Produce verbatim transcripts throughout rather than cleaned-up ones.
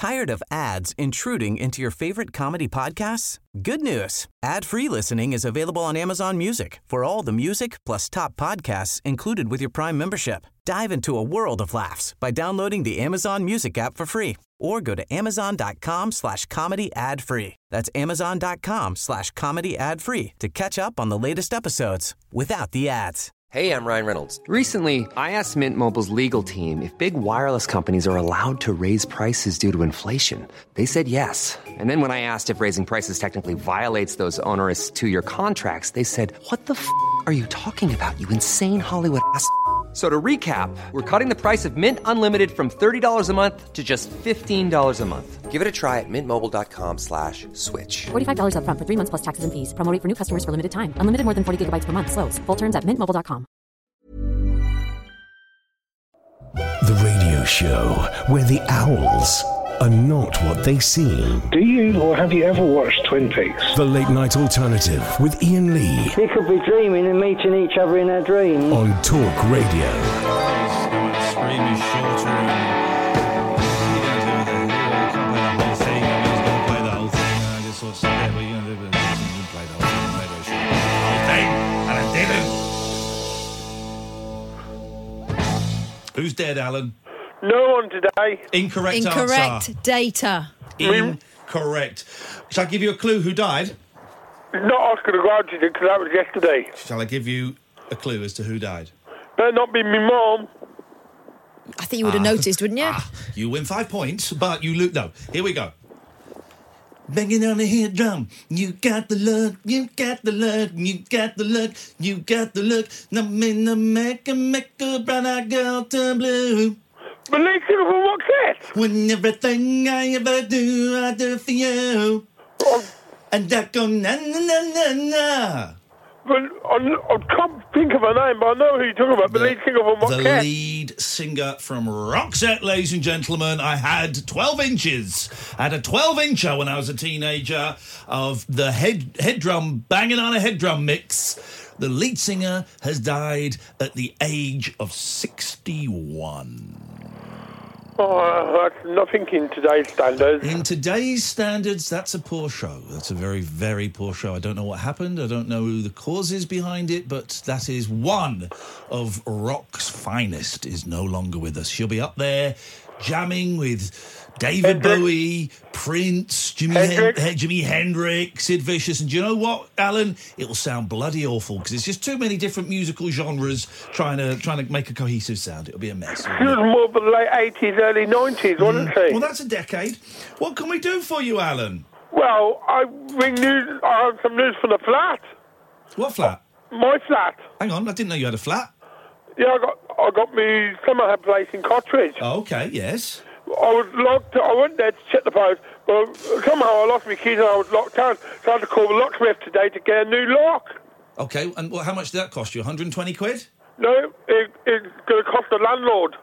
Tired of ads intruding into your favorite comedy podcasts? Good news. Ad-free listening is available on Amazon Music for all the music plus top podcasts included with your Prime membership. Dive into a world of laughs by downloading the Amazon Music app for free or go to amazon.com slash comedy ad free. That's amazon.com slash comedy ad free to catch up on the latest episodes without the ads. Hey, I'm Ryan Reynolds. Recently, I asked Mint Mobile's legal team if big wireless companies are allowed to raise prices due to inflation. They said yes. And then when I asked if raising prices technically violates those onerous two-year contracts, they said, what the f*** are you talking about, you insane Hollywood ass f- So to recap, we're cutting the price of Mint Unlimited from thirty dollars a month to just fifteen dollars a month. Give it a try at mintmobile.com slash switch. forty-five dollars up front for three months plus taxes and fees. Promo rate for new customers for limited time. Unlimited more than forty gigabytes per month. Slows full terms at mint mobile dot com. The radio show where the owls are not what they seem. Do you or have you ever watched Twin Peaks? The Late Night Alternative with Ian Lee. We could be dreaming and meeting each other in our dreams. On Talk Radio. Scream is shorter and Who's dead, Alan? No one today. Incorrect, Incorrect answer. data. Incorrect. Shall I give you a clue who died? Not Oscar the Grouchy, because that was yesterday. Shall I give you a clue as to who died? Better not be me mum. I think you would have Ah. noticed, wouldn't you? Ah, you win five points, but you lose. No, here we go. Banging on the head drum, you got the look, you got the look, you got the look, you got the look. Now in the make a make a brown eyed girl turn blue. But let's see what's that? When everything I ever do, I do for you. Oh. And that go na na na na na. But I, I can't think of her name, but I know who you're talking about. The, the lead singer from What The Cat? lead singer from Roxette, ladies and gentlemen. I had twelve inches. I had a twelve incher when I was a teenager of the head head drum, banging on a head drum mix. The lead singer has died at the age of sixty-one. Oh, that's nothing in today's standards. In today's standards, that's a poor show. That's a very, very poor show. I don't know what happened. I don't know who the cause is behind it, but that is one of rock's finest is no longer with us. She'll be up there jamming with David Hendrix. Bowie, Prince, Jimi Hendrix. Hen- Jimi Hendrix, Sid Vicious. And do you know what, Alan? It will sound bloody awful because it's just too many different musical genres trying to trying to make a cohesive sound. It'll be a mess. She was more of the late eighties, early nineties, wasn't she? Well, that's a decade. What can we do for you, Alan? Well, I bring news. I have some news from the flat. What flat? My flat. Hang on, I didn't know you had a flat. Yeah, I got I got me summer place in Cottridge. Oh, okay, yes. I was locked. I went there to check the post, but somehow I lost my keys and I was locked out. So I had to call the locksmith today to get a new lock. Okay, and well, how much did that cost you? one hundred twenty quid? No, it, it's going to cost the landlord.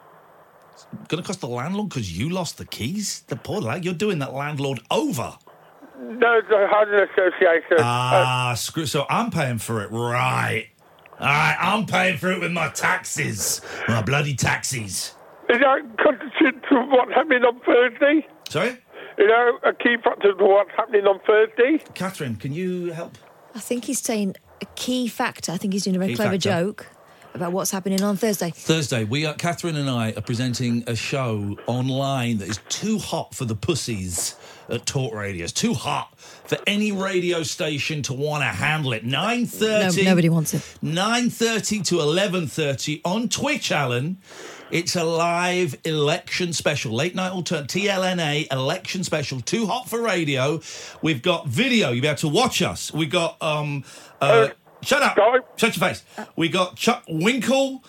Going to cost the landlord because you lost the keys? The poor lad, you're doing that landlord over. No, it's a housing association. Ah, uh, screw. So I'm paying for it, right? All right, I'm paying for it with my taxes, my bloody taxes. Is that constitute to what's happening on Thursday? Sorry? You know, a key factor to what's happening on Thursday? Catherine, can you help? I think he's saying a key factor. I think he's doing a very Key clever factor. joke about what's happening on Thursday. Thursday, we are, Catherine and I are presenting a show online that is too hot for the pussies at Talk Radio. It's too hot for any radio station to want to handle it. nine thirty No, nobody wants it. nine thirty to eleven thirty on Twitch, Alan. It's a live election special. Late Night Alternate, T L N A election special. Too hot for radio. We've got video. You'll be able to watch us. We got... um. Uh, Uh, shut up. sorry. Shut your face. We got Chuck Winkle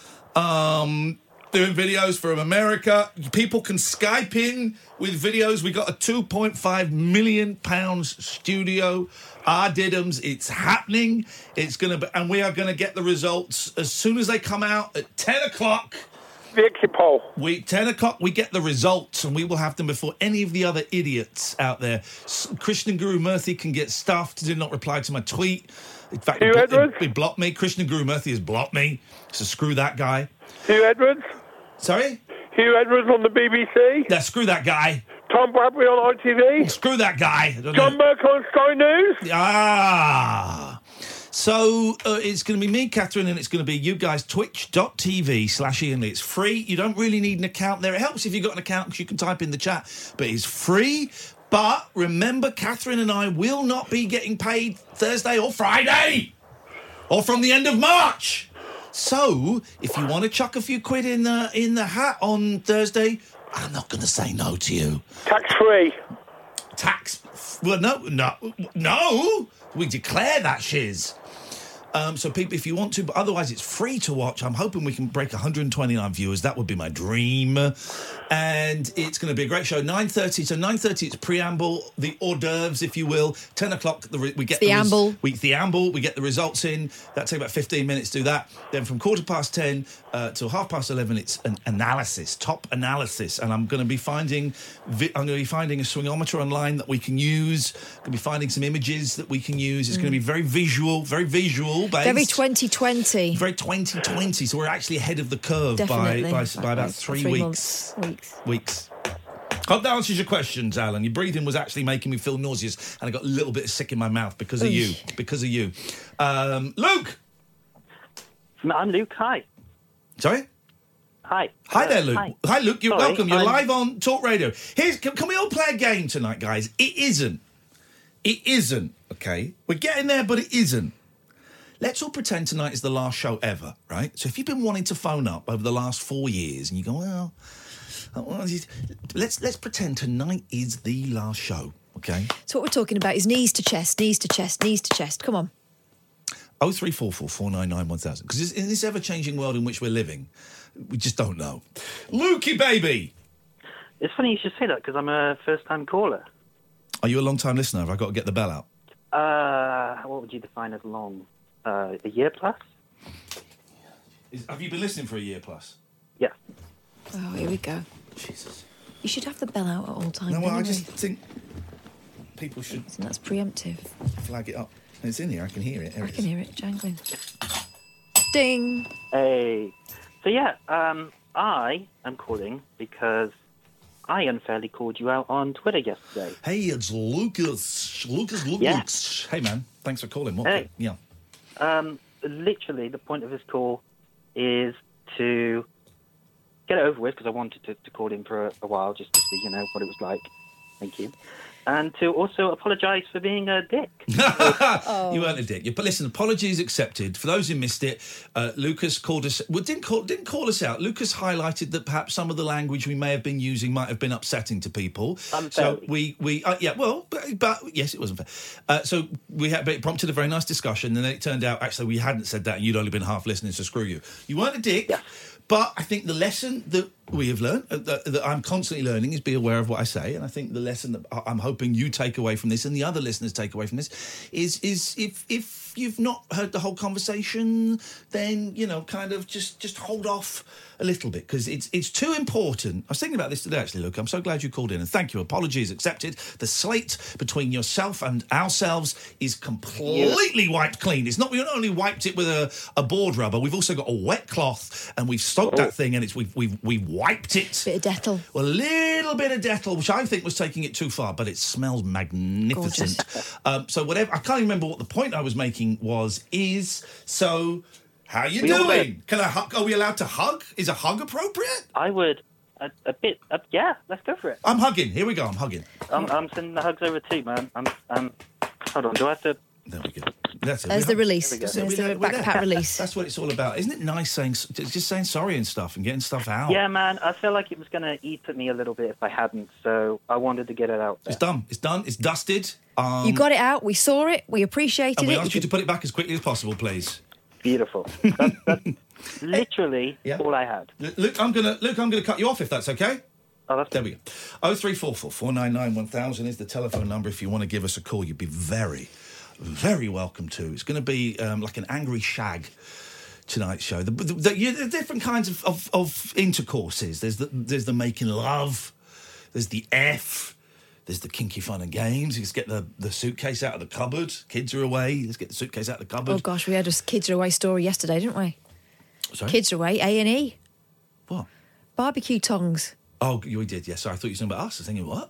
um, doing videos from America. People can Skype in with videos. We got a two point five million pounds studio. Our Diddums. It's happening. It's going to be... And we are going to get the results as soon as they come out at ten o'clock. The exit poll. We ten o'clock. We get the results, and we will have them before any of the other idiots out there. S- Krishna Guru Murthy can get stuffed. Did not reply to my tweet. In fact, he, Hugh blo- Edwards? he, he blocked me. Krishna Guru Murthy has blocked me. So screw that guy. Hugh Edwards? Sorry? Hugh Edwards on the B B C? Yeah, screw that guy. Tom Bradbury on I T V. Screw that guy. I don't John know. Burke on Sky News. Ah. So uh, it's going to be me, Catherine, and it's going to be you guys, twitch.tv slash Ian Lee. It's free. You don't really need an account there. It helps if you've got an account because you can type in the chat. But it's free. But remember, Catherine and I will not be getting paid Thursday or Friday. Or from the end of March. So if you want to chuck a few quid in the, in the hat on Thursday, I'm not going to say no to you. Tax-free. Tax... Well, no, no, no. We declare that shiz. Um, so, people, if you want to, but otherwise it's free to watch. I'm hoping we can break one hundred twenty-nine viewers. That would be my dream. And it's going to be a great show. nine thirty. So, nine thirty, it's preamble, the hors d'oeuvres, if you will. ten o'clock, the re- we get the, the amble. Res- we the amble. We get the results in. That take about fifteen minutes to do that. Then from quarter past ten uh, till half past eleven, it's an analysis, top analysis. And I'm going to be finding, vi- I'm going to be finding a swingometer online that we can use. I'm going to be finding some images that we can use. It's mm. going to be very visual, very visual based. Very twenty twenty. Very twenty twenty. So we're actually ahead of the curve by, by, by about three, three weeks. Weeks. Weeks. Hope that answers your questions, Alan. Your breathing was actually making me feel nauseous, and I got a little bit sick in my mouth because of you. Because of you. Um, Luke! I'm Luke. Hi. Sorry? Hi. Hi uh, there, Luke. Hi, hi Luke. You're Sorry, welcome. You're I'm... live on Talk Radio. Here's, can, can we all play a game tonight, guys? It isn't. It isn't, okay? We're getting there, but it isn't. Let's all pretend tonight is the last show ever, right? So if you've been wanting to phone up over the last four years and you go, well, let's let's pretend tonight is the last show, okay? So what we're talking about is knees to chest, knees to chest, knees to chest. Come on. oh three four four, four nine nine, one thousand. Because in this ever-changing world in which we're living, we just don't know. Lukey, baby! It's funny you should say that because I'm a first-time caller. Are you a long-time listener? Have I got to get the bell out? Uh, what would you define as long? Uh, a year plus? Is, have you been listening for a year plus? Yeah. Oh, here we go. Jesus. You should have the bell out at all times. No, well, anyway. I just think people should... And that's preemptive. Flag it up. It's in here. I can hear it. There I it can is. hear it jangling. Ding! Hey. So, yeah, um, I am calling because I unfairly called you out on Twitter yesterday. Hey, it's Lucas. Lucas, Lucas. Yeah. Hey, man. Thanks for calling. What Hey. Yeah. Um, literally, the point of this call is to get it over with, because I wanted to, to call in for a, a while just to see, you know, what it was like. Thank you. And to also apologise for being a dick. Oh. You weren't a dick. You, but listen, apologies accepted. For those who missed it, uh, Lucas called us... Well, didn't call, didn't call us out. Lucas highlighted that perhaps some of the language we may have been using might have been upsetting to people. Unfairly. So we... we uh, yeah, well, but, but yes, it wasn't fair. Uh, so we had, but it prompted a very nice discussion, and then it turned out, actually, we hadn't said that, and you'd only been half listening, so screw you. You weren't a dick, Yeah. but I think the lesson that we have learned, uh, that, that I'm constantly learning, is be aware of what I say. And I think the lesson that I- I'm hoping you take away from this, and the other listeners take away from this, is is if if you've not heard the whole conversation, then, you know, kind of just just hold off a little bit, because it's it's too important. I was thinking about this today, actually, Luke. I'm so glad you called in, and thank you. Apologies accepted. The slate between yourself and ourselves is completely yeah. wiped clean. It's not, we not only wiped it with a, a board rubber, we've also got a wet cloth, and we've soaked oh. that thing, and it's we've we've we've wiped it. Bit of Dettol. Well, a little bit of Dettol, which I think was taking it too far, but it smells magnificent. Um, so whatever, I can't remember what the point I was making was, is, so, how you we doing? Can I hug? Are we allowed to hug? Is a hug appropriate? I would, a, a bit, uh, yeah, let's go for it. I'm hugging. Here we go, I'm hugging. I'm, I'm sending the hugs over too, man. I'm, um, hold on, do I have to... There we go. That's it. There's the release. There we go. There's We're the there. backpack release. That's what it's all about. Isn't it nice saying, just saying sorry and stuff and getting stuff out? Yeah, man, I feel like it was going to eat at me a little bit if I hadn't, so I wanted to get it out there. It's done. It's done. It's dusted. Um, You got it out. We saw it. We appreciated and we it. asked you to put it back as quickly as possible, please. Beautiful. That's, that's literally Yeah. all I had. Luke, I'm gonna Luke, I'm gonna cut you off if that's okay. Oh, that's There we go. Oh three four four four nine nine one thousand is the telephone number. If you want to give us a call, you'd be very, very welcome to. It's going to be um, like an angry shag tonight's show. The, the, the, you, the different kinds of, of, of intercourses. There's the there's the making love. There's the F. There's the kinky fun and games. Let's get the, the suitcase out of the cupboard. Kids are away. Let's get the suitcase out of the cupboard. Oh, gosh, we had a kids are away story yesterday, didn't we? Sorry? Kids are away, A and E. What? Barbecue tongs. Oh, you did, yes. Sorry, I thought you were talking about us. I was thinking, what?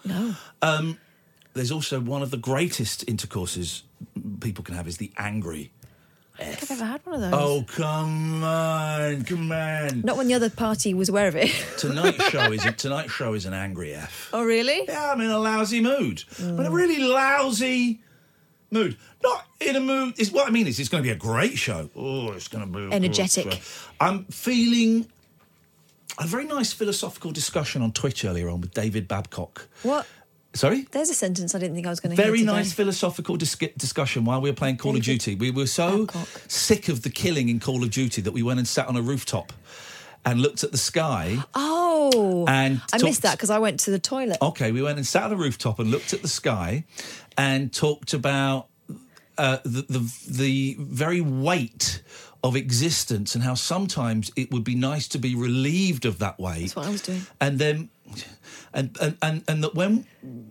No. Um, there's also one of the greatest intercourses people can have is the angry I don't think I've ever had one of those. Oh, come on, come on. Not when the other party was aware of it. Tonight's show is a, tonight's show is an angry F. Oh, really? Yeah, I'm in a lousy mood. Mm. I'm in a really lousy mood. Not in a mood. It's, what I mean is it's going to be a great show. Oh, it's going to be... Energetic. Good. I'm feeling... A very nice philosophical discussion on Twitch earlier on with David Babcock. What? Sorry? There's a sentence I didn't think I was going to hear Very today. nice philosophical dis- discussion while we were playing Call David of Duty. We were so Babcock. sick of the killing in Call of Duty that we went and sat on a rooftop and looked at the sky. Oh, and I talked- missed that because I went to the toilet. Okay, we went and sat on a rooftop and looked at the sky and talked about uh, the, the the very weight of existence and how sometimes it would be nice to be relieved of that weight. That's what I was doing. And then, and and and, and that when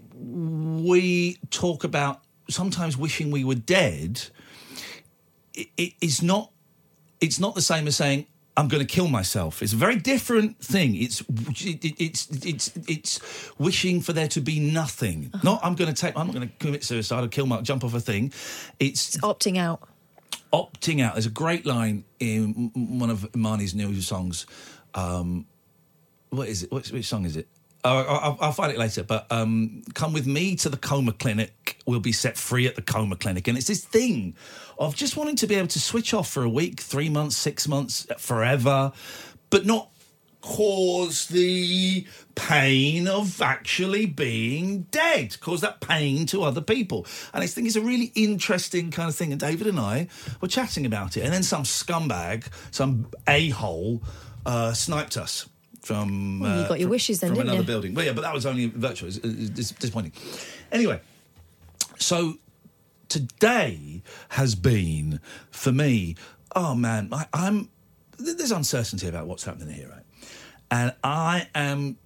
we talk about sometimes wishing we were dead, it, it, it's not it's not the same as saying I'm going to kill myself. It's a very different thing. It's it, it, it's it's it's wishing for there to be nothing. Uh-huh. Not I'm going to take. I'm not going to commit suicide or kill my jump off a thing. It's, it's opting out. Opting out. There's a great line in one of Marnie's new songs. Um, what is it? Which, which song is it? Oh, I'll, I'll find it later. But um, come with me to the coma clinic. We'll be set free at the coma clinic. And it's this thing of just wanting to be able to switch off for a week, three months, six months, forever, but not cause the pain of actually being dead, cause that pain to other people. And I think it's a really interesting kind of thing. And David and I were chatting about it. And then some scumbag, some a-hole, uh, sniped us from... Well, you got your uh, wishes then, from didn't another you? building. Well, yeah, but that was only virtual. It's, it's disappointing. Anyway, so today has been, for me, oh, man, I, I'm... There's uncertainty about what's happening here, right? And I am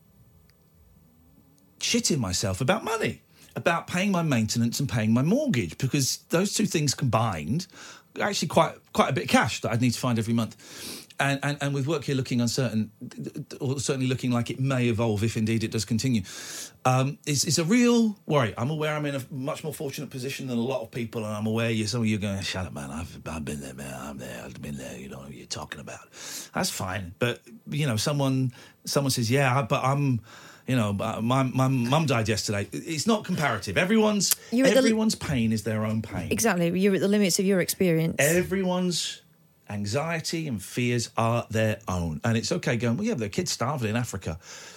shitting myself about money, about paying my maintenance and paying my mortgage, because those two things combined are actually quite quite a bit of cash that I'd need to find every month. And, and, and with work here looking uncertain, or certainly looking like it may evolve if indeed it does continue, um, it's, it's a real worry. I'm aware I'm in a much more fortunate position than a lot of people, and I'm aware you, some of you are going, shut up, man, I've, I've been there, man, I'm there, I've been there, you know what you're talking about. That's fine. But, you know, someone someone says, yeah, but I'm... You know, my my mum died yesterday. It's not comparative. Everyone's You're at the- everyone's pain is their own pain. Exactly. You're at the limits of your experience. Everyone's anxiety and fears are their own. And it's okay going, well, yeah, the kids starving in Africa.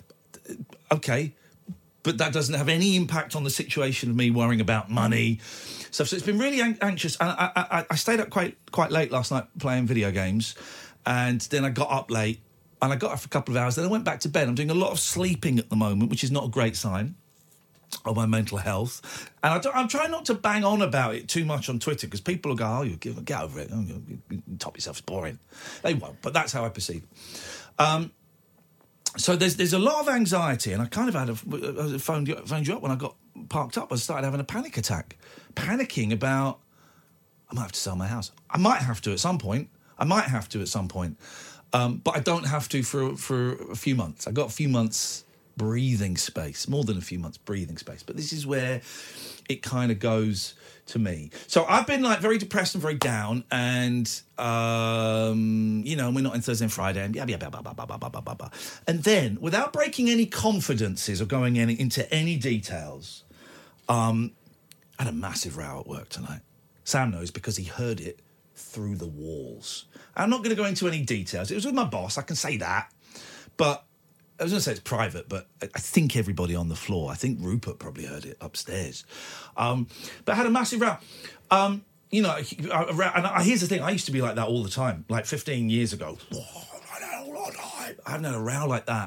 Okay, but that doesn't have any impact on the situation of me worrying about money. So, so it's been really an- anxious. And I, I, I stayed up quite quite late last night playing video games. And then I got up late. And I got up for a couple of hours. Then I went back to bed. I'm doing a lot of sleeping at the moment, which is not a great sign of my mental health. And I don't, I'm trying not to bang on about it too much on Twitter, because people will go, oh, you get over it. Oh, you, you top yourself, it's boring. They won't, but that's how I perceive it. Um, so there's there's a lot of anxiety, and I kind of had a, I phoned, you, phoned you up when I got parked up. I started having a panic attack, panicking about, I might have to sell my house. I might have to at some point. I might have to at some point. Um, but I don't have to for for a few months. I got a few months breathing space, more than a few months breathing space. But this is where it kind of goes to me. So I've been like very depressed and very down, and um, you know, we're not in Thursday and Friday, and yeah, yeah, blah, blah, blah, blah, blah, blah, blah, blah. And then, without breaking any confidences or going any, into any details, um, I had a massive row at work tonight. Sam knows because he heard it through the walls. I'm not going to go into any details. It was with my boss, I can say that. But I was going to say it's private, but I think everybody on the floor, I think Rupert probably heard it upstairs. Um, but I had a massive row. Um, you know, and I, here's the thing, I used to be like that all the time, like fifteen years ago. I haven't had a row like that.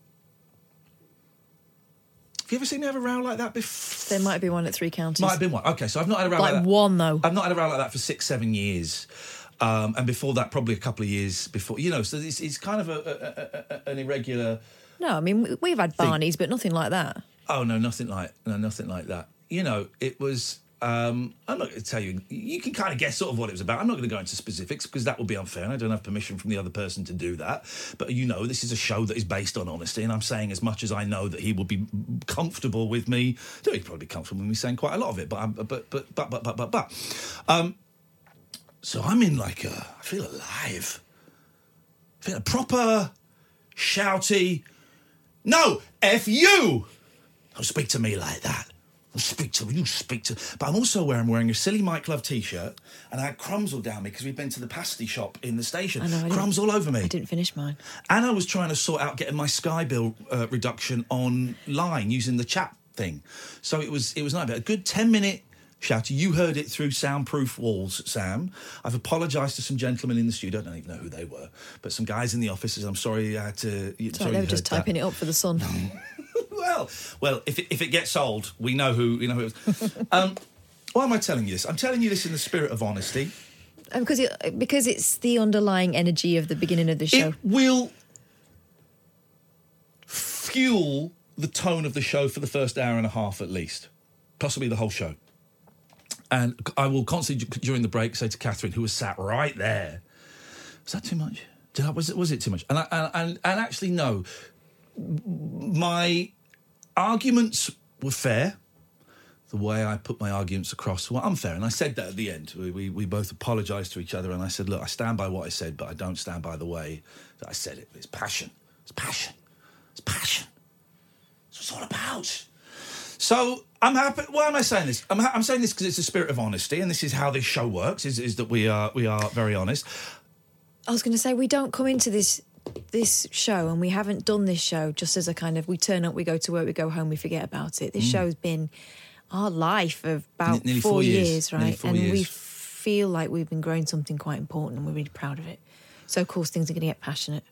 Have you ever seen me have a row like that before? There might be one at Three Counties. Might have been one. Okay, so I've not had a row like, like that. one, though. I've not had a row like that for six, seven years. Um, and before that, probably a couple of years before. You know, so it's, it's kind of a, a, a, a, an irregular... No, I mean, we've had Barneys, but nothing like that. Oh, no, nothing like no, nothing like that. You know, it was... Um, I'm not going to tell you. You can kind of guess sort of what it was about. I'm not going to go into specifics because that would be unfair, and I don't have permission from the other person to do that. But you know, this is a show that is based on honesty, and I'm saying as much as I know that he will be comfortable with me. He'd probably be comfortable with me saying quite a lot of it. But I'm, but but but but but but but. Um, so I'm in like a. I feel alive. I feel a proper, shouty. No, F you. Don't speak to me like that. Speak to you, speak to. But I'm also wearing, I'm wearing a silly Mike Love t-shirt, and I had crumbs all down me because we'd been to the pasty shop in the station. I know, I crumbs all over me. I didn't finish mine. And I was trying to sort out getting my Sky bill uh, reduction online using the chat thing. So it was it was not bad. A good ten minute shout. You heard it through soundproof walls, Sam. I've apologised to some gentlemen in the studio. I don't even know who they were, but some guys in the office. I'm sorry I had to. Sorry, sorry they were just typing that. it up for the Sun. Well, well, if it, if it gets old, we know who we know who it was. um, why am I telling you this? I'm telling you this in the spirit of honesty. Um, because it, because it's the underlying energy of the beginning of the show. It will fuel the tone of the show for the first hour and a half at least, possibly the whole show. And I will constantly during the break say to Catherine, who was sat right there, "Was that too much? Did I, was it was it too much?" And I, and and actually no, my arguments were fair. The way I put my arguments across were unfair, and I said that at the end. We, we, we both apologised to each other, and I said, look, I stand by what I said, but I don't stand by the way that I said it. It's passion. It's passion. It's passion. That's what it's all about. So I'm happy. Why am I saying this? I'm, ha- I'm saying this because it's a spirit of honesty, and this is how this show works, is, is that we are we are very honest. I was going to say, we don't come into this this show, and we haven't done this show just as a kind of, we turn up, we go to work, we go home, we forget about it. This mm. show's been our life of about Nearly four, four years, years, right? four and years. we feel like we've been growing something quite important, and we're really proud of it. So, of course, things are going to get passionate.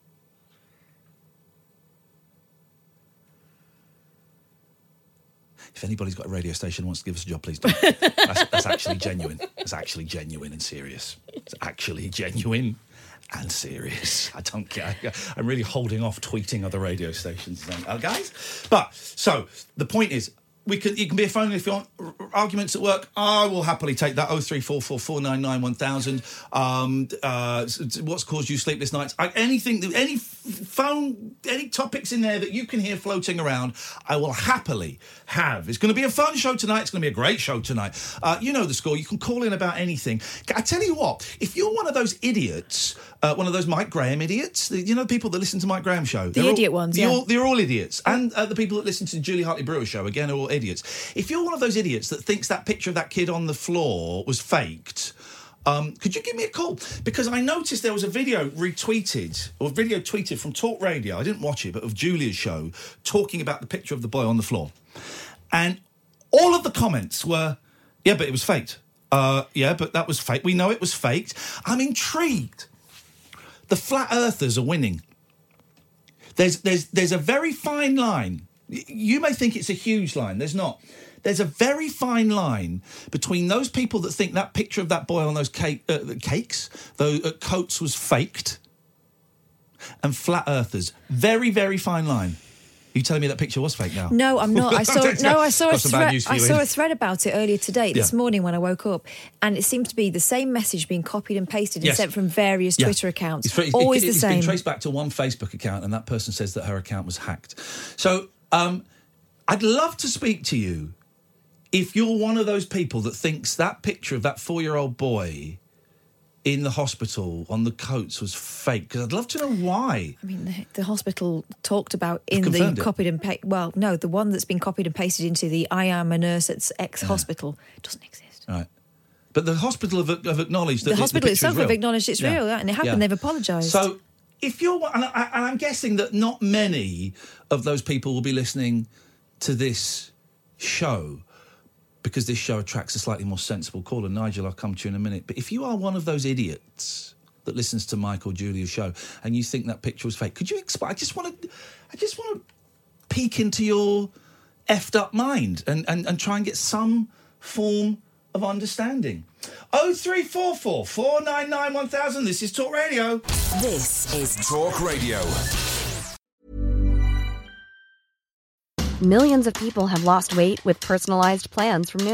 If anybody's got a radio station and wants to give us a job, please do. that's, that's actually genuine. That's actually genuine and serious. It's actually genuine and serious. I don't care. I'm really holding off tweeting other radio stations, uh, guys. But, so, the point is, we can. You can be a phone if you want r- arguments at work. I will happily take that. oh three four four, four nine nine, one thousand. Um, uh, what's caused you sleepless nights? I, anything, any f- phone, any topics in there that you can hear floating around, I will happily have. It's going to be a fun show tonight. It's going to be a great show tonight. Uh, you know the score. You can call in about anything. I tell you what, if you're one of those idiots, uh, one of those Mike Graham idiots, the, you know the people that listen to Mike Graham show? The they're idiot all, ones, they're yeah. All, they're all idiots. And uh, the people that listen to Julie Hartley Brewer show, again, are all idiots. If you're one of those idiots that thinks that picture of that kid on the floor was faked, um, could you give me a call? Because I noticed there was a video retweeted, or video tweeted from Talk Radio, I didn't watch it, but of Julia's show, talking about the picture of the boy on the floor. And all of the comments were, yeah, but it was faked. Uh, yeah, but that was fake. We know it was faked. I'm intrigued. The flat earthers are winning. There's, there's, there's a very fine line. You may think it's a huge line. There's not. There's a very fine line between those people that think that picture of that boy on those cake, uh, cakes, those uh, coats was faked, and flat earthers. Very, very fine line. Are you telling me that picture was fake now? No, I'm not. I saw no, I saw a thread. I saw in. a thread about it earlier today, this yeah. morning when I woke up, and it seemed to be the same message being copied and pasted and yes. sent from various yeah. Twitter accounts. It's, it's, Always it, the it's same. It's been traced back to one Facebook account, and that person says that her account was hacked. So, um, I'd love to speak to you if you're one of those people that thinks that picture of that four-year-old boy in the hospital on the coats was fake, because I'd love to know why. I mean, the, the hospital talked about in the it. copied and pasted... Well, no, the one that's been copied and pasted into the I am a nurse at X yeah. hospital doesn't exist. Right. But the hospital have, have acknowledged that the the hospital the itself have acknowledged it's yeah. real, and it happened, yeah. they've apologised. So if you're... And, I, and I'm guessing that not many of those people will be listening to this show, because this show attracts a slightly more sensible caller. Nigel, I'll come to you in a minute. But if you are one of those idiots that listens to Mike or Julia's show and you think that picture was fake, could you explain? I just want to, I just want to peek into your effed up mind and, and, and try and get some form of understanding. oh three four four, four nine nine, one thousand. This is Talk Radio. This is Talk Radio. Millions of people have lost weight with personalized plans from Noom.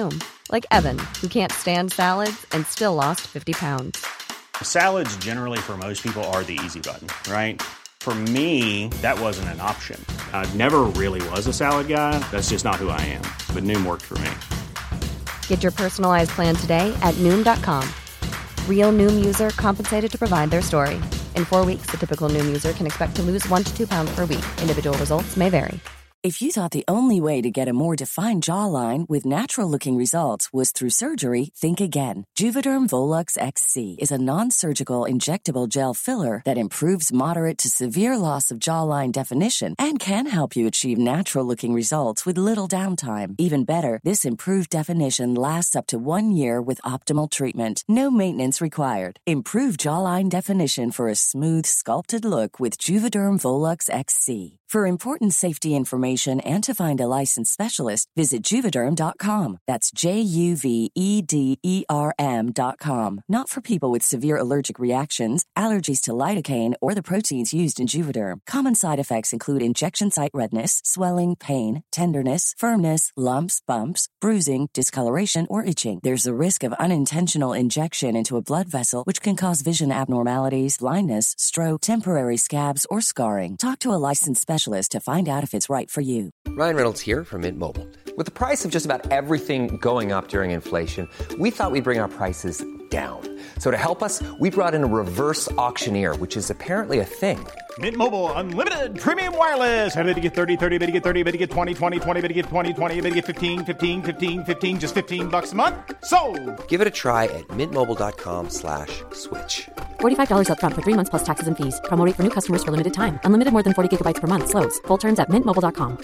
Like Evan, who can't stand salads and still lost fifty pounds. Salads generally for most people are the easy button, right? For me, that wasn't an option. I never really was a salad guy. That's just not who I am. But Noom worked for me. Get your personalized plan today at Noom dot com. Real Noom user compensated to provide their story. In four weeks, the typical Noom user can expect to lose one to two pounds per week. Individual results may vary. If you thought the only way to get a more defined jawline with natural-looking results was through surgery, think again. Juvederm Volux X C is a non-surgical injectable gel filler that improves moderate to severe loss of jawline definition and can help you achieve natural-looking results with little downtime. Even better, this improved definition lasts up to one year with optimal treatment. No maintenance required. Improve jawline definition for a smooth, sculpted look with Juvederm Volux X C. For important safety information and to find a licensed specialist, visit Juvederm dot com. That's J U V E D E R M dot com. Not for people with severe allergic reactions, allergies to lidocaine, or the proteins used in Juvederm. Common side effects include injection site redness, swelling, pain, tenderness, firmness, lumps, bumps, bruising, discoloration, or itching. There's a risk of unintentional injection into a blood vessel, which can cause vision abnormalities, blindness, stroke, temporary scabs, or scarring. Talk to a licensed specialist to find out if it's right for you. Ryan Reynolds here from Mint Mobile. With the price of just about everything going up during inflation, we thought we'd bring our prices down. So to help us, we brought in a reverse auctioneer, which is apparently a thing. Mint Mobile Unlimited Premium Wireless. How to get thirty, thirty, how to get thirty, how to get twenty, twenty, twenty, how to get twenty, twenty, how to get fifteen, fifteen, fifteen, fifteen, just fifteen bucks a month? Sold! Give it a try at mintmobile.com slash switch. forty-five dollars up front for three months plus taxes and fees. Promo rate for new customers for limited time. Unlimited more than forty gigabytes per month. Slows full terms at mint mobile dot com.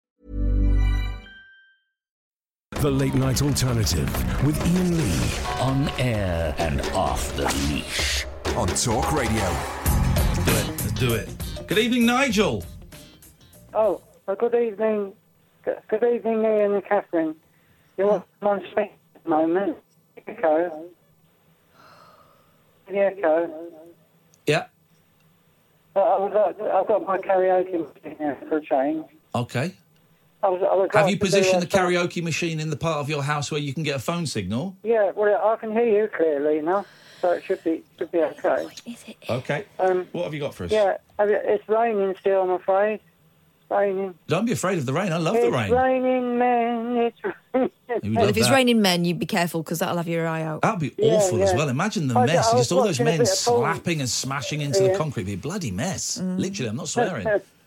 The Late Night Alternative with Ian Lee. On air and off the leash. On Talk Radio. Let's do it. Let's do it. Good evening, Nigel. Oh, well, good evening. Good, good evening, Ian and Catherine. You're on speaker at the moment. Echo. The echo. Yeah. Uh, I was, uh, I've got my karaoke machine here for a change. Okay. I was, I was Have like you to do positioned a the karaoke machine in the part of your house where you can get a phone signal? Yeah, well, I can hear you clearly now, so it should be should be okay. Is it? Okay. Um, what have you got for us? Yeah, it's raining still, I'm afraid. It's raining. Don't be afraid of the rain. I love it's the rain. It's raining, man. It's raining. Well, if it's that. raining men, you'd be careful because that'll have your eye out. That'd be Yeah, awful yeah. as well. Imagine the I- mess. I was Just all those watching a men bit of porn. slapping and smashing into Yeah. the concrete. It'd be a bloody mess. Mm. Literally, I'm not swearing.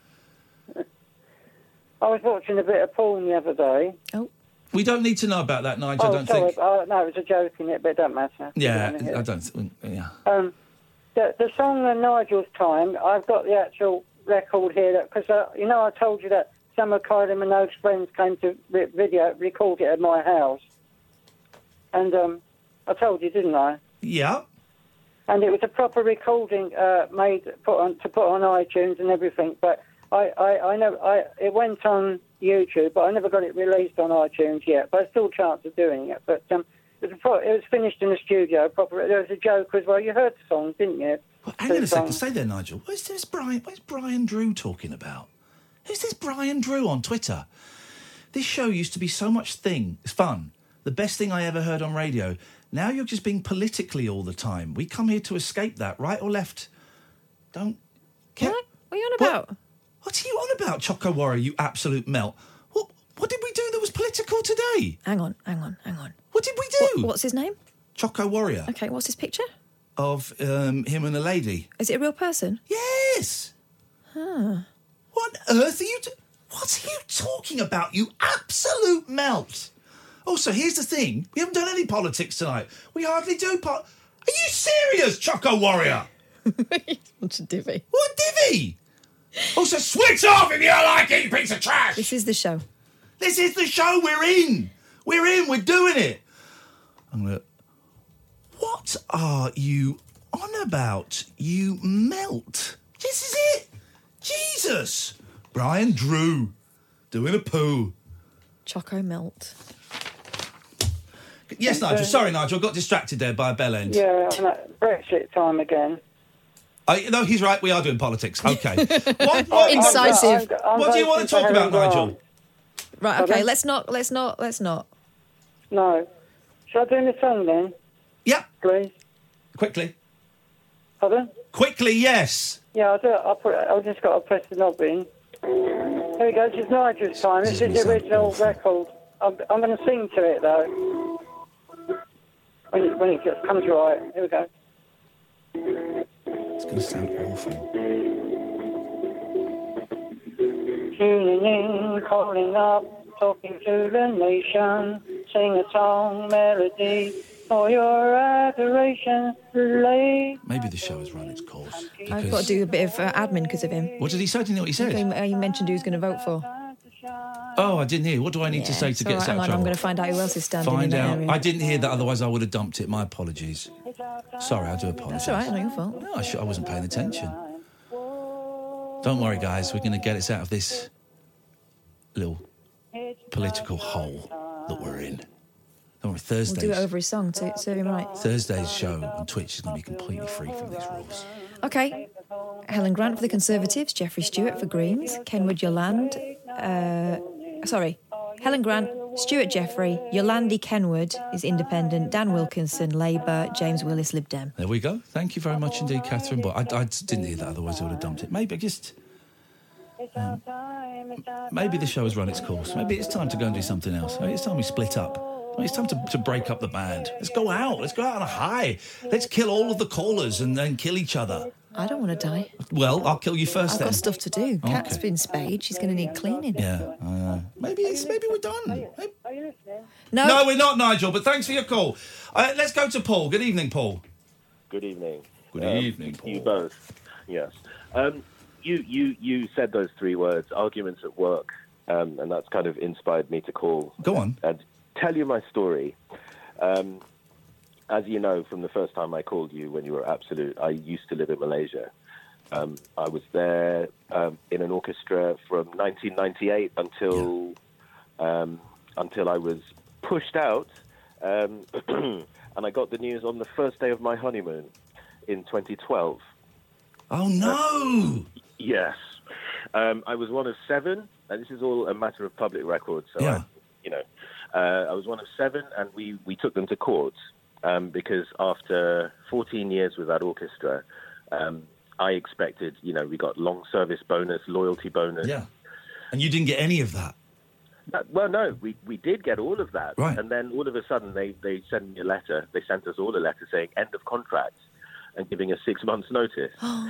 I was watching a bit of porn the other day. Oh. We don't need to know about that, Nigel. I oh, don't sorry. think. Oh, no, it was a joke in it, but it doesn't matter. Yeah, You know, I don't. Th- yeah. Um, the, the song of Nigel's Time, I've got the actual record here, because, uh, you know, I told you that some of Kylie Minogue's friends came to re- video, record it at my house. And um, I told you, didn't I? Yeah. And it was a proper recording uh, made put on to put on iTunes and everything, but I, I, I know I it went on YouTube, but I never got it released on iTunes yet. But I still chance of doing it. But um, it was a pro- it was finished in the studio. Proper. There was a joke as well. You heard the song, didn't you? Well, hang on a The second. song. Stay there, Nigel. Where's this Brian? Where's Brian Drew talking about? Who's this Brian Drew on Twitter? This show used to be so much thing. It's fun. The best thing I ever heard on radio. Now you're just being politically all the time. We come here to escape that, right or left. Don't. Ke- What? What are you on What? about? What are you on about, Choco Warrior, you absolute melt? What What did we do that was political today? Hang on, hang on, hang on. What did we do? What, what's his name? Choco Warrior. Okay, what's his picture? Of um, him and a lady. Is it a real person? Yes. Huh. What on earth are you... Do- what are you talking about, you absolute melt? Also, here's the thing. We haven't done any politics tonight. We hardly do po- Are you serious, Choco Warrior? What's a divvy? What divvy? Also, switch off if you don't like it, you piece of trash! This is the show. This is the show we're in. We're in, we're doing it. I'm gonna... What are you on about, you melt? This is it. Jesus. Brian Drew doing a poo. Choco melt. Yes, Nigel. Sorry, Nigel. I got distracted there by a bell end. Yeah, I know. Brexit time again. Oh, no, he's right. We are doing politics. Okay. what, what, Incisive. I'm- I'm what do you want to voting talk for about, Helen Nigel? Grant. Right, okay, Pardon? let's not, let's not, let's not. No. Shall I do the song then? Yeah. Please. Quickly. Pardon? Quickly, yes. Yeah, I'll do it. I'll put it. I've just got to press the knob in. Here we go. This is Nigel's time. This is the original record. I'm, I'm going to sing to it though. When it, when it just comes right. Here we go. It's going to sound awful. Tuning in, calling up, talking to the nation. Sing a song, melody for your adoration. Relate. Maybe the show has run its course. I've got to do a bit of uh, admin because of him. What did he say? Didn't you know what he said? He, uh, he mentioned who he was going to vote for. Oh, I didn't hear. What do I need Yeah, to say to it's get all us right, out hang of on, trouble? I'm going to find out who else is standing in Find that out. area. I didn't hear that, otherwise I would have dumped it. My apologies. Sorry, I do apologise. That's all right, not your fault. No, I, sh- I wasn't paying attention. Don't worry, guys. We're going to get us out of this little political hole that we're in. Don't worry, We'll Thursday's, do it over his song to serve him right. Thursday's show on Twitch is going to be completely free from these rules. Okay. Helen Grant for the Conservatives, Jeffrey Stewart for Greens, Kenwood Yolande, uh, sorry, Helen Grant, Stuart Jeffrey, Yolande Kenwood is Independent, Dan Wilkinson, Labour, James Willis, Lib Dem. There we go. Thank you very much indeed, Catherine. But I, I didn't hear that, otherwise I would have dumped it. Maybe just... Um, maybe the show has run its course. Maybe it's time to go and do something else. Maybe it's time we split up. Maybe it's time to, to break up the band. Let's go out. Let's go out on a high. Let's kill all of the callers and then kill each other. I don't want to die. Well, I'll kill you first I've then. got stuff to do. Cat's Okay. been spayed. She's going to need cleaning. Yeah, uh, maybe it's maybe we're done. Maybe- Are you listening? No. No, we're not, Nigel. But thanks for your call. Uh, let's go to Paul. Good evening, Paul. Good evening. Good Um, evening, Paul. You both. Yes. Um, you, you, you said those three words, arguments at work, um, and that's kind of inspired me to call. Go on. And tell you my story. Um, as you know, from the first time I called you when you were Absolute, I used to live in Malaysia. Um, I was there um, in an orchestra from nineteen ninety-eight until yeah. um, until I was pushed out, um, and I got the news on the first day of my honeymoon in twenty twelve. Oh, no! Uh, yes. Um, I was one of seven, and this is all a matter of public record, so, Yeah. I, you know, uh, I was one of seven, and we, we took them to court um, because after fourteen years with that orchestra, um, I expected, you know, we got long service bonus, loyalty bonus. Yeah. And you didn't get any of that. Uh, well, no, we, we did get all of that. Right. And then all of a sudden they, they sent me a letter. They sent us all a letter saying end of contract and giving us six months' notice.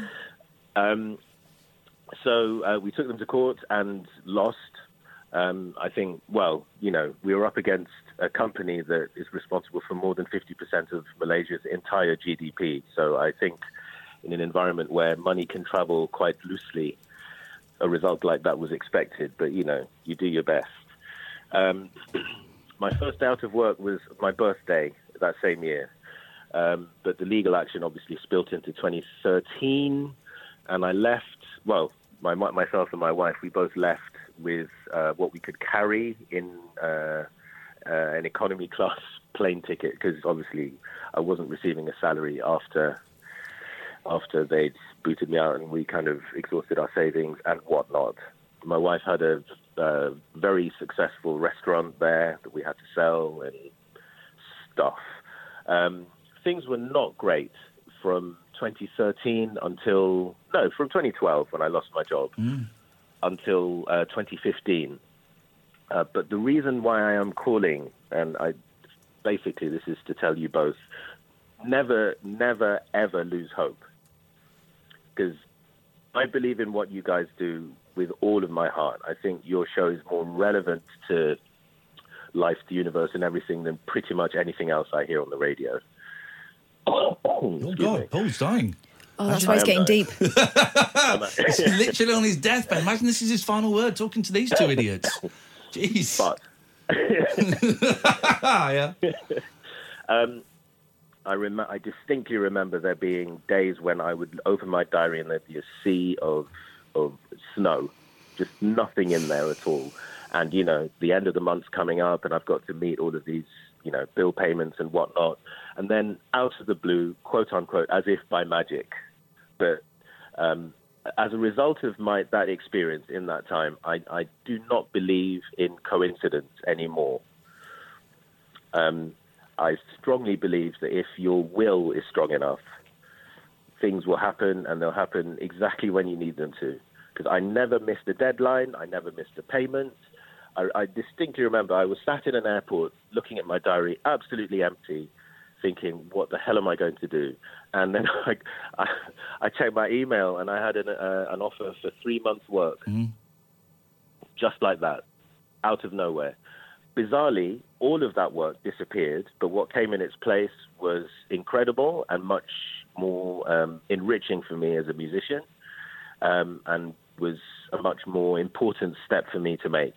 um, so uh, we took them to court and lost. Um, I think, well, you know, we were up against a company that is responsible for more than fifty percent of Malaysia's entire G D P. So I think in an environment where money can travel quite loosely, a result like that was expected. But, you know, you do your best. Um, my first day out of work was my birthday that same year. Um, but the legal action obviously spilt into twenty thirteen. And I left, well, my, myself and my wife, we both left with uh, what we could carry in uh, uh, an economy class plane ticket, because obviously I wasn't receiving a salary after after they'd booted me out and we kind of exhausted our savings and whatnot. My wife had a uh, very successful restaurant there that we had to sell and stuff. Um, things were not great from twenty thirteen until, no, from twenty twelve when I lost my job. Mm. Until uh, twenty fifteen. Uh, but the reason why I am calling, and I basically this is to tell you both, never, never, ever lose hope. Because I believe in what you guys do with all of my heart. I think your show is more relevant to life, the universe, and everything than pretty much anything else I hear on the radio. Oh, God, me. Paul's dying. Oh, that's why he's getting deep. He's literally on his deathbed. Imagine this is his final word, talking to these two idiots. Jeez. But yeah. Um, I rem- I distinctly remember there being days when I would open my diary and there'd be a sea of of snow, just nothing in there at all. And, you know, the end of the month's coming up and I've got to meet all of these, you know, bill payments and whatnot. And then out of the blue, quote unquote, as if by magic. But um, as a result of my that experience in that time, I, I do not believe in coincidence anymore. Um, I strongly believe that if your will is strong enough, things will happen, and they'll happen exactly when you need them to. Because I never missed a deadline, I never missed a payment. I, I distinctly remember I was sat in an airport looking at my diary, absolutely empty, thinking, what the hell am I going to do? And then I, I, I checked my email, and I had an, uh, an offer for three months' work, mm. just like that, out of nowhere. Bizarrely, all of that work disappeared, but what came in its place was incredible and much more um, enriching for me as a musician, um, and was a much more important step for me to make.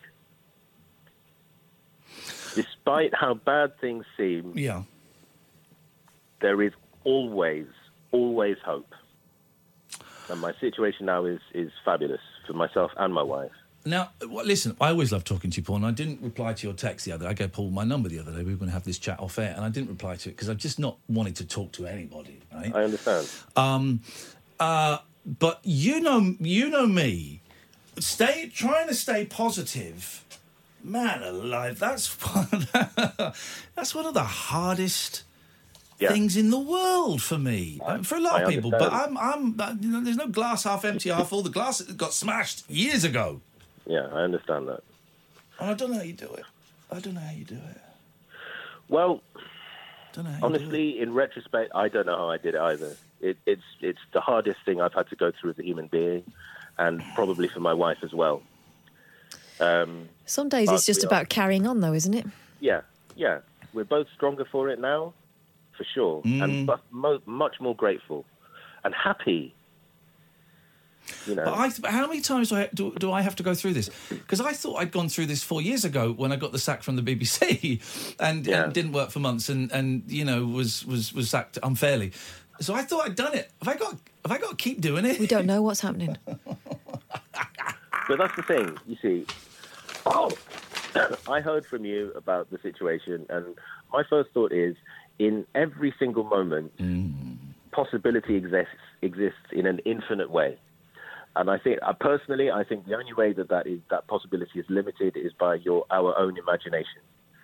Despite how bad things seem, yeah. there is always, always hope. And my situation now is, is fabulous for myself and my wife. Now, well, listen, I always love talking to you, Paul, and I didn't reply to your text the other day. I gave Paul my number the other day. We were going to have this chat off air, and I didn't reply to it because I've just not wanted to talk to anybody, right? I understand. Um, uh, but you know, you know me, stay trying to stay positive. Man alive, that's one, that's one of the hardest yeah. things in the world for me, I, for a lot I of people. Understand. But I'm, I'm, you know, there's no glass half empty, half full. The glass got smashed years ago. Yeah, I understand that. And I don't know how you do it. I don't know how you do it. Well, don't know how honestly, in retrospect, I don't know how I did it either. It, it's it's the hardest thing I've had to go through as a human being, and probably for my wife as well. Um, Some days it's just about carrying on, though, isn't it? Yeah, yeah. We're both stronger for it now, for sure, Mm. and but mo- much more grateful and happy. You know. But I, but how many times do I, do, do I have to go through this? Because I thought I'd gone through this four years ago when I got the sack from the B B C, and, Yeah. and didn't work for months, and, and you know was, was was sacked unfairly. So I thought I'd done it. Have I got have I got to keep doing it? We don't know what's happening. But that's the thing, you see. Oh, I heard from you about the situation, and my first thought is, in every single moment, mm. possibility exists exists in an infinite way. And I think, uh, personally, I think the only way that that, is, that possibility is limited is by your our own imagination.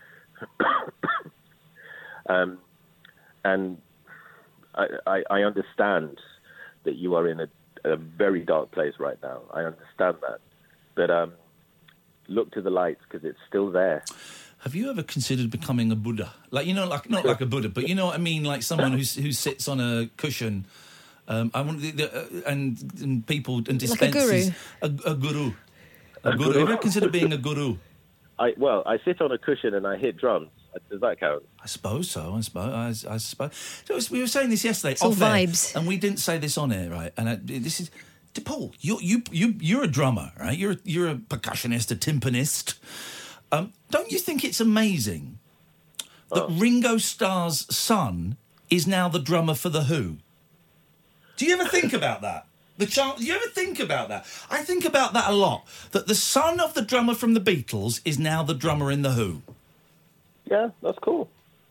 um, and I, I, I understand that you are in a, a very dark place right now. I understand that. But um, look to the light, because it's still there. Have you ever considered becoming a Buddha? Like, you know, like not like a Buddha, but you know what I mean? Like someone who's, who sits on a cushion um, I want the, the, uh, and, and people and dispenses... Like a guru? A, a guru. A, A guru. guru? Have you ever considered being a guru? I Well, I sit on a cushion and I hit drums. Does that count? I suppose so. I suppose. I, I suppose. So we were saying this yesterday. It's all off air, vibes. and we didn't say this on air, right? And I, this is Paul. You you you you're a drummer, right? You're you're a percussionist, a timpanist. Um, don't you think it's amazing that Oh. Ringo Starr's son is now the drummer for The Who? Do you ever think about that? The child. Do you ever think about that? I think about that a lot. That the son of the drummer from the Beatles is now the drummer in The Who. Yeah, that's cool.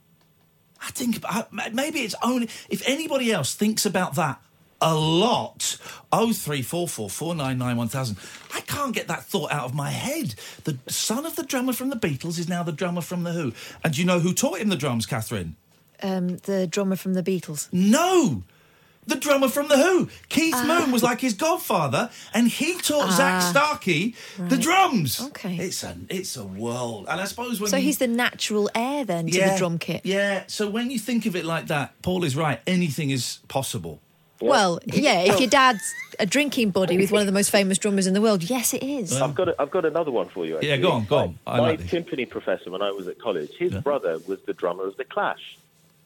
I think about, maybe it's only if anybody else thinks about that a lot. Oh three four four four nine nine one thousand. I can't get that thought out of my head. The son of the drummer from the Beatles is now the drummer from The Who. And do you know who taught him the drums, Catherine? Um, the drummer from the Beatles. No. The drummer from The Who. Keith Ah. Moon was like his godfather, and he taught Ah. Zach Starkey the Right. drums. Okay. It's a it's a world, and I suppose when So you, he's the natural heir then to the drum kit. Yeah. So when you think of it like that, Paul is right. Anything is possible. Well, yeah, if your dad's a drinking buddy with one of the most famous drummers in the world, yes, it is. I've got a, I've got another one for you. Actually. Yeah, go on, go on. I My like this. timpani professor when I was at college, his Yeah. brother was the drummer of the Clash.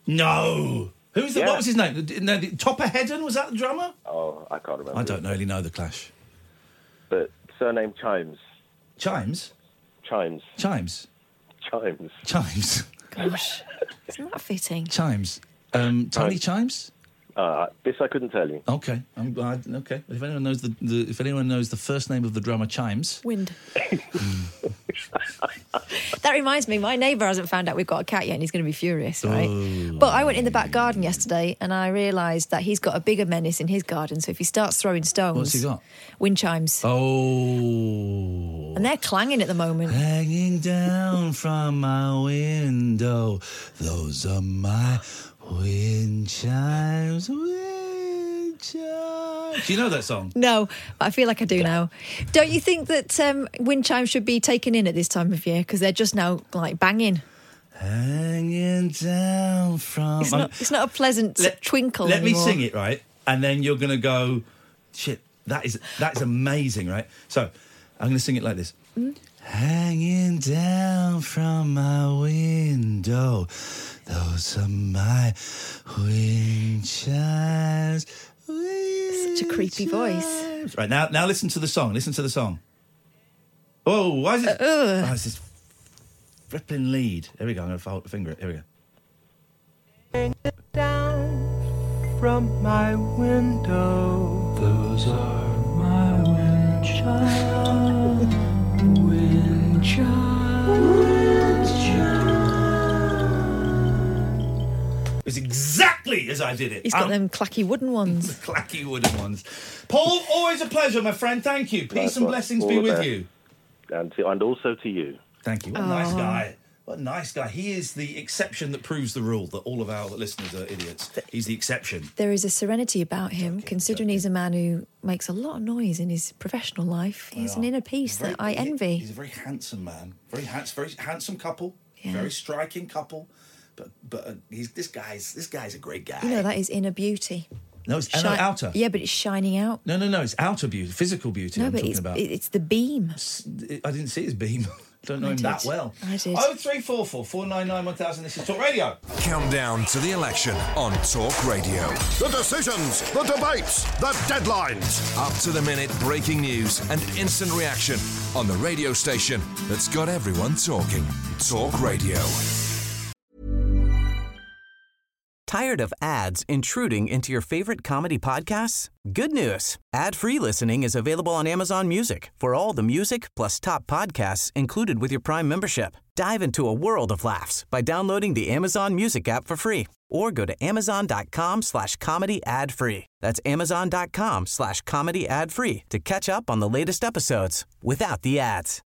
No. Who's the, Yeah. what was his name? The, no, the, Topper Hedden, was that the drummer? Oh, I can't remember. I don't really know the Clash. But surname Chimes. Chimes? Chimes. Chimes? Chimes. Chimes. Gosh, isn't that fitting? Chimes. Um, Tony Chimes? Uh, this I couldn't tell you. Okay, I'm glad. Okay, if anyone knows the, the if anyone knows the first name of the drummer Chimes, Wind. That reminds me, my neighbour hasn't found out we've got a cat yet and he's going to be furious, right? Oh. But I went in the back garden yesterday and I realised that he's got a bigger menace in his garden. So if he starts throwing stones... What's he got? Wind chimes. Oh. And they're clanging at the moment. Hanging down from my window. Those are my wind chimes. Wind chimes. Do you know that song? No, but I feel like I do now. Don't you think that um, wind chimes should be taken in at this time of year? Because they're just now, like, banging. Hanging down from... It's not, it's not a pleasant let, twinkle Let anymore. me sing it, right? And then you're going to go, shit, that is that is amazing, right? So, I'm going to sing it like this. Mm. Hanging down from my window, those are my wind chimes. Such a creepy voice. Right, now now listen to the song. Listen to the song. Oh, why is it... Uh, oh, it's this flipping lead. Here we go. I'm going to fold the finger it. Here we go. Hang it down from my window. Those are my wind chimes. Wind chimes. Wind chimes. It's exactly as I did it. He's got um, them clacky wooden ones. clacky wooden ones. Paul, always a pleasure, my friend. Thank you. Peace That's and what, blessings be with you. And, to, and also to you. Thank you. What a Aww. nice guy. What a nice guy. He is the exception that proves the rule, that all of our listeners are idiots. He's the exception. There is a serenity about him, considering he's a man who makes a lot of noise in his professional life. He has an inner peace Very, that I envy. He's a very handsome man. Very handsome, very handsome couple. Yeah. Very striking couple. But but uh, he's this guy's this guy's a great guy. You know, that is inner beauty. No, it's Shi- no, outer. Yeah, but it's shining out. No, no, no. It's outer beauty, physical beauty. No, I'm but talking it's, about. it's the beam. I didn't see his beam. Don't know I him did. that well. I did. Oh three four four four nine nine one thousand. This is Talk Radio. Countdown to the election on Talk Radio. The decisions, the debates, the deadlines. Up to the minute breaking news and instant reaction on the radio station that's got everyone talking. Talk Radio. Tired of ads intruding into your favorite comedy podcasts? Good news. Ad-free listening is available on Amazon Music for all the music plus top podcasts included with your Prime membership. Dive into a world of laughs by downloading the Amazon Music app for free or go to amazon.com slash comedy ad free. That's amazon.com slash comedy ad free to catch up on the latest episodes without the ads.